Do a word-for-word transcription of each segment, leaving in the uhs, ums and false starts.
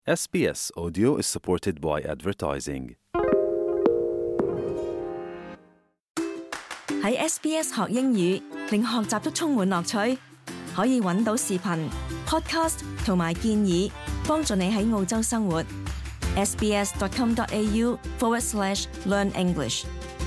S B S Audio is supported by advertising. 喺 S B S 學英語，令學習都充滿樂趣。可以揾到視頻、podcast 同埋建議，幫助你喺澳洲生活。sbs.com.au forward slash learn English。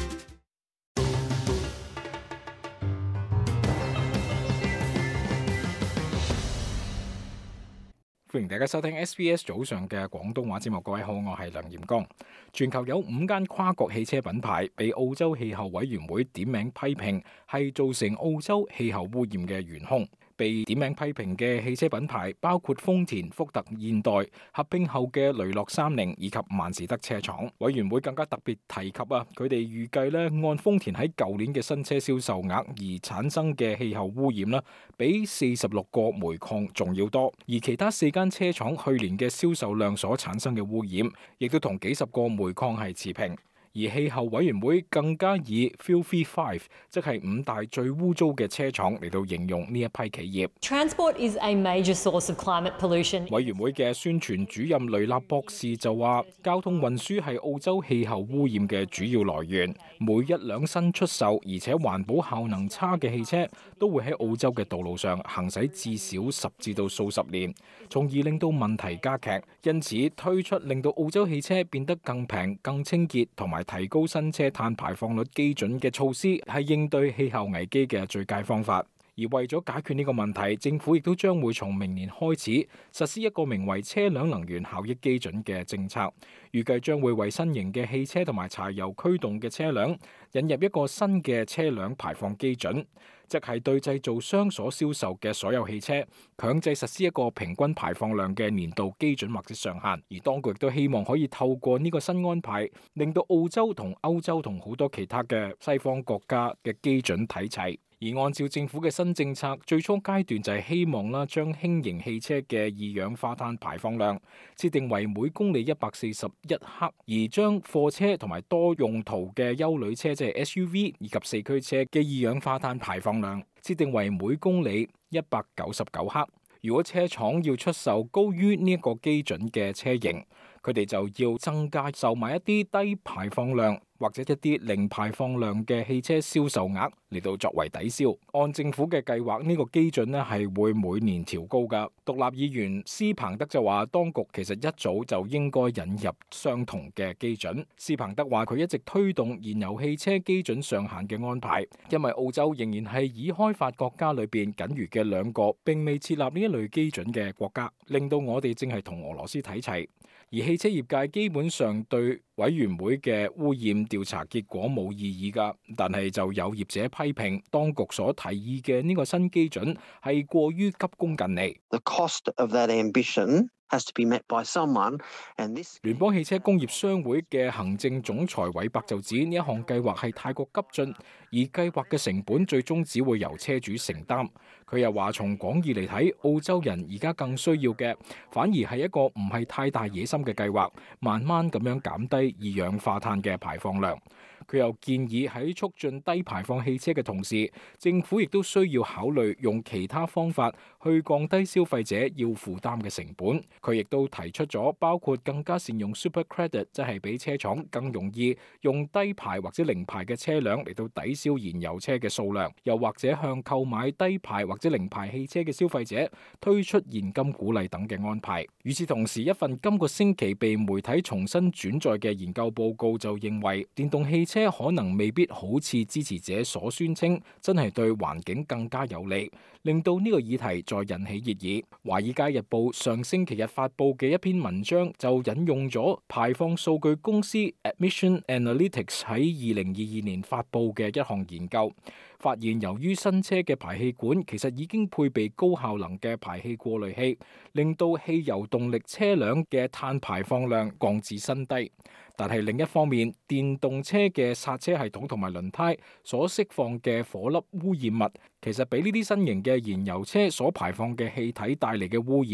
歡迎大家收聽 S B S 早上嘅廣東話節目，各位好，我係梁炎光。全球有五間跨國汽車品牌被澳洲氣候委員會點名批評係造成澳洲氣候污染嘅元兇。被點名批評嘅汽車品牌包括豐田、福特、現代合併後嘅雷諾三菱以及萬事德車廠。委員會更加特別提及啊，佢哋預計咧按豐田喺舊年嘅新車銷售額而產生嘅氣候污染啦，比四十六個煤礦仲要多。而其他四間車廠去年嘅銷售量所產生嘅污染，亦都同幾十個煤礦係持平。而氣候委員會更加以 Filthy Five， 即係五大最污糟嘅車廠嚟到形容呢一批企業。 Transport is a major source of climate pollution. 委員會嘅宣傳主任雷納博士就話，交通運輸係澳洲氣候污染嘅主要來源。每一輛新出售而且環保效能差嘅汽車，都會喺澳洲嘅道路上行駛至少十至到數十年，從而令到問題加劇。因此推出令到澳洲汽車變得更平、更清潔同埋提高新車碳排放率基準嘅措施，係應對氣候危機嘅最佳方法。而為咗解決呢個問題，政府亦都將會從明年開始實施一個名為車輛能源效益基準嘅政策，預計將會為新型嘅汽車同埋柴油驅動嘅車輛引入一個新嘅車輛排放基準，即係對製造商所銷售嘅所有汽車強制實施一個平均排放量嘅年度基準或者上限。而當局亦都希望可以透過呢個新安排，令到澳洲同歐洲同好多其他嘅西方國家嘅基準睇齊。而按照政府嘅新政策，最初階段就係希望啦，將輕型汽車嘅二氧化碳排放量設定為每公里一百四十一克，而將貨車同埋多用途嘅休旅車即係 S U V 以及四驅車嘅二氧化碳排放量設定為每公里一百九十九克。如果車廠要出售高於呢一個基準嘅車型，佢哋就要增加售賣一啲低排放量或者一啲零排放量嘅汽車銷售額嚟到作為抵消。按政府嘅計劃，呢個基準呢係會每年調高噶。獨立議員斯彭德就話，當局其實一早就應該引入相同嘅基準。斯彭德話佢一直推動燃油汽車基準上限嘅安排，因為澳洲仍然係已開發國家裏邊僅餘嘅兩個並未設立呢一類基準嘅國家，令到我哋正係同俄羅斯睇齊。而汽車業界基本上對委員會嘅污染調查結果冇異議㗎，但係就有業者批評當局所提議嘅呢個新基準係過於急功近利。 The cost of that ambition has to be met by someone, and this... 聯邦汽車工業商會嘅行政總裁韋伯就指呢一項計劃係太過急進，而計劃嘅成本最終只會由車主承擔。佢又話從廣義嚟睇，澳洲人而家更需要嘅反而係一個唔係太大野心嘅計劃，慢慢咁樣減低二氧化碳嘅排放量。佢又建議喺促進低排放汽車嘅同時，政府亦都需要考慮用其他方法去降低消費者要負擔嘅成本。佢亦都提出咗包括更加善用 Super Credit， 即係俾車廠更容易用低排或者零排嘅車輛嚟到抵消燃油車嘅數量，又或者向購買低排或者零排汽車嘅消費者推出現金鼓勵等嘅安排。與此同時，一份今個星期被媒體重新轉載嘅研究報告就認為，電動汽車可能未必好似支持者所宣稱，真係對環境更加有利，令到呢個議題再引起熱議。華爾街日報上星期日發佈嘅一篇文章就引用咗排放數據公司 Admission Analytics 喺二零二二年發佈嘅一項研究，發現由於新車嘅排氣管其實已經配備高效能嘅排氣過濾器，令到汽油動力車輛嘅碳排放量降至新低。但係另一方面，電動車嘅剎車系統同埋輪胎所釋放嘅火粒污染物，其實比呢啲新型嘅燃油車所排放嘅氣體帶嚟嘅污染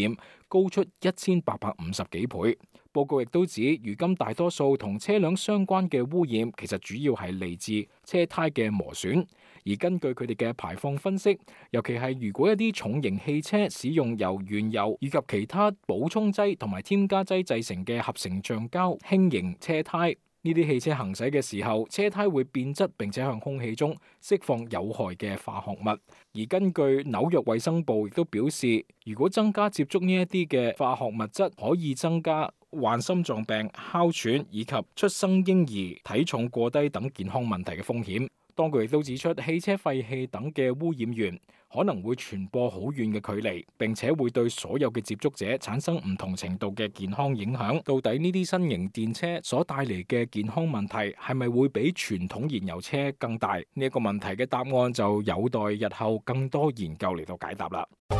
高出一千八百五十幾倍。報告亦都指，如今大多數同車輛相關嘅污染，其實主要係嚟自車胎嘅磨損。而根據佢哋嘅排放分析，尤其係如果一啲重型汽車使用由原油以及其他補充劑同埋添加劑製成嘅合成橡膠輕型車胎，呢啲汽車行駛嘅時候，車胎會變質並且向空氣中釋放有害嘅化學物。而根據紐約衛生部亦都表示，如果增加接觸呢一啲嘅化學物質，可以增加患心臟病、哮喘以及出生嬰兒體重過低等健康問題嘅風險。當局亦都指出，汽車廢氣等嘅污染源可能會傳播好遠嘅距離，並且會對所有嘅接觸者產生唔同程度嘅健康影響。到底呢啲新型電車所帶嚟嘅健康問題係咪會比傳統燃油車更大？呢一個問題嘅答案就有待日後更多研究嚟到解答啦。